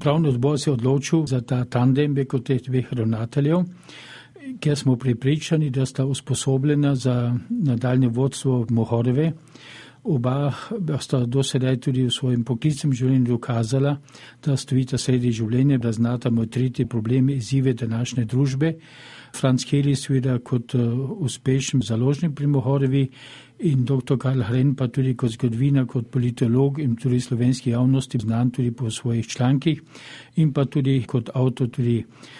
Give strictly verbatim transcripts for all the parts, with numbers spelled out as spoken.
Upravni odbor se je odločil za ta tandem preko teh dveh ravnateljev, ker smo prepričani, da sta usposobljena za nadaljne vodstvo Mohorjeve. Oba sta dosedaj tudi v svojem poklicnem življenju dokazala, da stojita sredi življenja, da znata motriti probleme, izzive današnje družbe. Franc Keli seveda kot uspešen založnik pri Mohorjevi in doktor Karl Hren pa tudi kot zgodovinar, kot politolog in tudi slovenski javnosti znan tudi po svojih člankih in pa tudi kot avtor tudi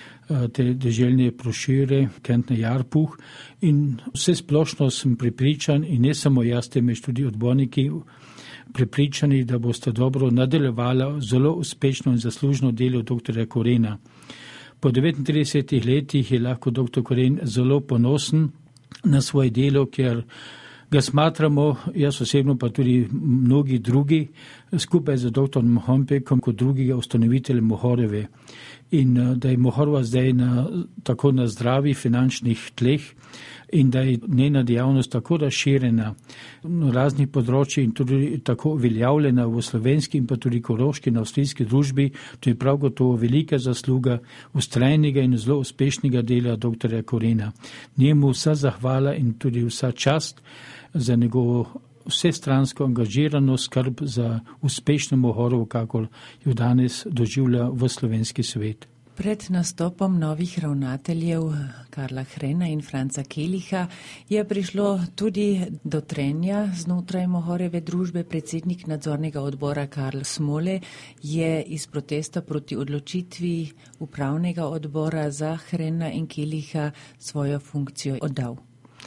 te deželne brošure Kärntner Jahrbuch. In vse splošno sem prepričan, in ne samo jaz, temveč tudi odborniki, prepričani, da boste dobro nadaljevala zelo uspešno in zaslužno delo doktorja Korena. Po devetintridesetih letih je lahko doktor Koren zelo ponosen na svoje delo, ker ga smatramo, jaz osebno pa tudi mnogi drugi, skupaj z doktorom Hompekom kot drugega ustanovitelja Mohorjeve. In da je Mohorjeva zdaj na, tako na zdravih finančnih tleh in da je njena dejavnost tako razširjena na raznih področjih in tudi tako uveljavljena v slovenski in pa tudi koroški in avstrijski družbi, to je prav gotovo velika zasluga ustrajnega in zelo uspešnega dela doktorja Korena. Njemu vsa zahvala in tudi vsa čast za njegovo vsestransko angažirano skrb za uspešno Mohorjevo, kakor jo danes doživlja v slovenski svet. Pred nastopom novih ravnateljev Karla Hrena in Franca Keliha je prišlo tudi do trenja znotraj Mohorjeve družbe. Predsednik nadzornega odbora Karl Smole je iz protesta proti odločitvi upravnega odbora za Hrena in Keliha svojo funkcijo oddal.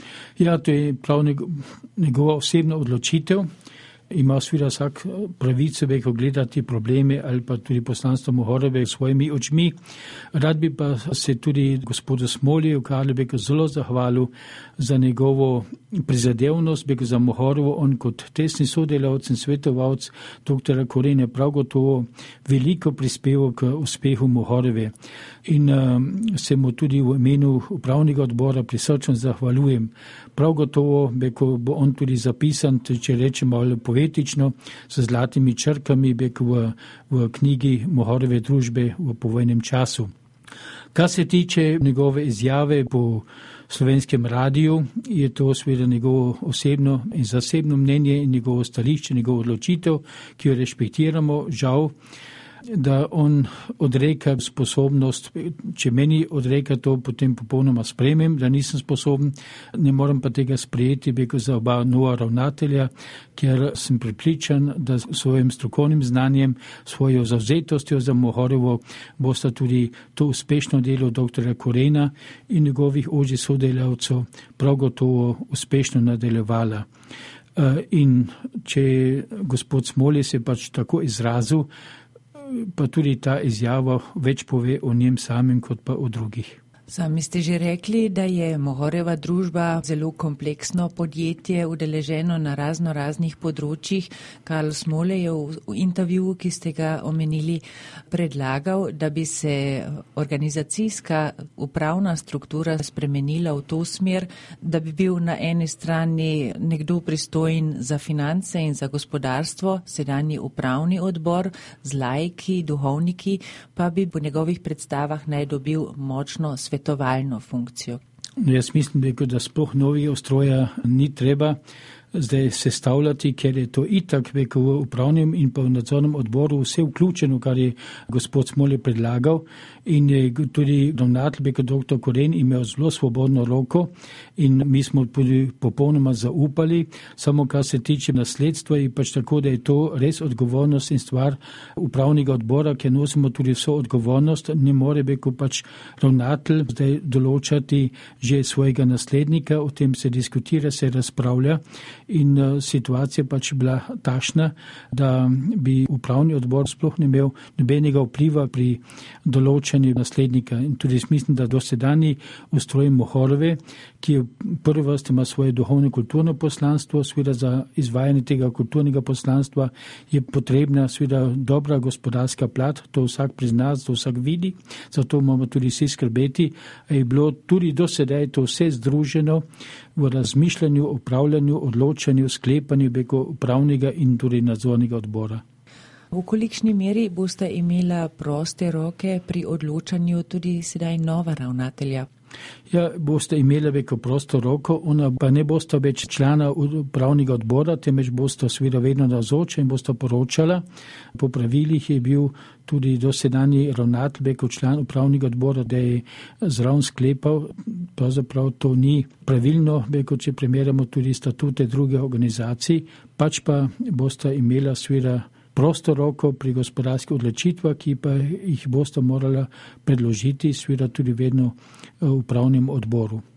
Ja, to je prav njegova osebna odločitev. Ima seveda vsak pravico veko gledati probleme ali pa tudi poslanstvo Mohorjeve s svojimi očmi. Rad bi pa se tudi gospodu Smoliju Karlebeko zelo zahvalil za njegovo prizadevnost beko za Mohorjevo. On kot tesni sodelavc in svetovalc doktora Korena prav gotovo veliko prispeval k uspehu Mohorjeve. In uh, se mu tudi v imenu upravnega odbora prisrčno zahvaljujem. Prav gotovo beko bo on tudi zapisan, če rečemo ali poetično, s zlatimi črkami beko v, v knjigi Mohorjeve družbe v povojnem času. Kar se tiče njegove izjave po slovenskem radiju, je to seveda njegovo osebno in zasebno mnenje in njegovo stališče, njegovo odločitev, ki jo respektiramo. Žal, da on odreka sposobnost, če meni odreka to, potem popolnoma sprejmem, da nisem sposoben, ne morem pa tega sprejeti beko za oba nova ravnatelja, ker sem prepričan, da s svojim strokovnim znanjem, svojo zavzetostjo za Mohorjevo bosta tudi to uspešno delo doktorja Korena in njegovih ožjih sodelavcev prav gotovo uspešno nadaljevala. In če gospod Smolje se pač tako izrazil, pa tudi ta izjava več pove o njem samem kot pa o drugih. Sami ste že rekli, da je Mohorjeva družba zelo kompleksno podjetje, udeleženo na razno raznih področjih. Karl Smole je v intervjuju, ki ste ga omenili, predlagal, da bi se organizacijska upravna struktura spremenila v to smer, da bi bil na eni strani nekdo pristojen za finance in za gospodarstvo, sedanji upravni odbor z laiki, duhovniki, pa bi po njegovih predstavah naj dobil močno svetovalno svetovalno funkcijo. Jaz mislim, da sploh novega ustroja ni treba zdaj sestavljati, ker je to itak v upravnem in pa v nadzornem odboru vse vključeno, kar je gospod Smole predlagal, in je tudi ravnatelj doktor Koren imel zelo svobodno roko in mi smo tudi popolnoma zaupali, samo kar se tiče nasledstva je pač tako, da je to res odgovornost in stvar upravnega odbora, ker nosimo tudi vso odgovornost, ne more beko pač ravnatelj zdaj določati že svojega naslednika, o tem se diskutira, se razpravlja. In uh, situacija pač bila takšna, da bi upravni odbor sploh ne imel nobenega vpliva pri določanju naslednika. In tudi mislim, da dosedanji ustroj Mohorjeve, ki je prvi vrsti ima svoje duhovno kulturno poslanstvo, seveda za izvajanje tega kulturnega poslanstva je potrebna seveda dobra gospodarska plat, to vsak prizna, to vsak vidi, zato moramo tudi vsi skrbeti. Je bilo tudi do sedaj to vse združeno v razmišljanju, upravljanju, odločanju, sklepanju preko upravnega in tudi nadzornega odbora. V kolikšni meri boste imela proste roke pri odločanju tudi sedaj nova ravnatelja? Ja, boste imeli veliko prosto roko, ona pa ne boste več člana upravnega odbora, temveč boste seveda vedno navzoči in boste poročala. Po pravilih je bil tudi dosedanji ravnatelj veliko član upravnega odbora, da je zraven sklepal, pravzaprav to ni pravilno, veliko če primerjamo tudi statute drugih organizacij, pač pa boste imela seveda prosto roko pri gospodarskih odločitvah, ki pa jih boste morala predložiti seveda tudi vedno v upravnem odboru.